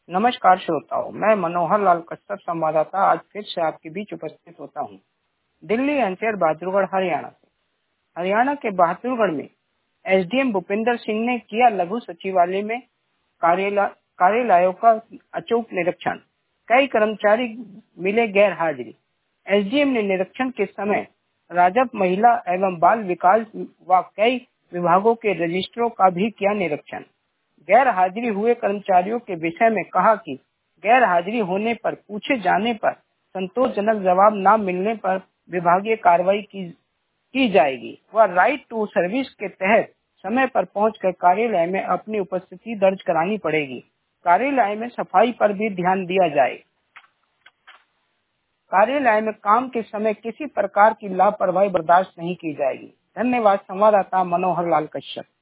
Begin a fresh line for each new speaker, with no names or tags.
नमस्कार श्रोताओं, मैं मनोहर लाल कश्यप संवाददाता आज फिर से आपके बीच उपस्थित होता हूं। दिल्ली एनसीआर बहादुरगढ़ हरियाणा से। हरियाणा के बहादुरगढ़ में एसडीएम भूपेंद्र सिंह ने किया लघु सचिवालय में कार्यालयों का अचूक निरीक्षण। कई कर्मचारी मिले गैर हाजिरी। एसडीएम ने निरीक्षण के समय राजस्व, महिला एवं बाल विकास व कई विभागों के रजिस्टरों का भी किया निरीक्षण। गैर हाजिरी हुए कर्मचारियों के विषय में कहा कि गैर हाजिरी होने पर पूछे जाने पर संतोषजनक जवाब न मिलने पर विभागीय कार्रवाई की जाएगी व राइट टू सर्विस के तहत समय पर पहुंचकर कार्यालय में अपनी उपस्थिति दर्ज करानी पड़ेगी। कार्यालय में सफाई पर भी ध्यान दिया जाए। कार्यालय में काम के समय किसी प्रकार की लापरवाही बर्दाश्त नहीं की जाएगी। धन्यवाद। संवाददाता मनोहर लाल कश्यप।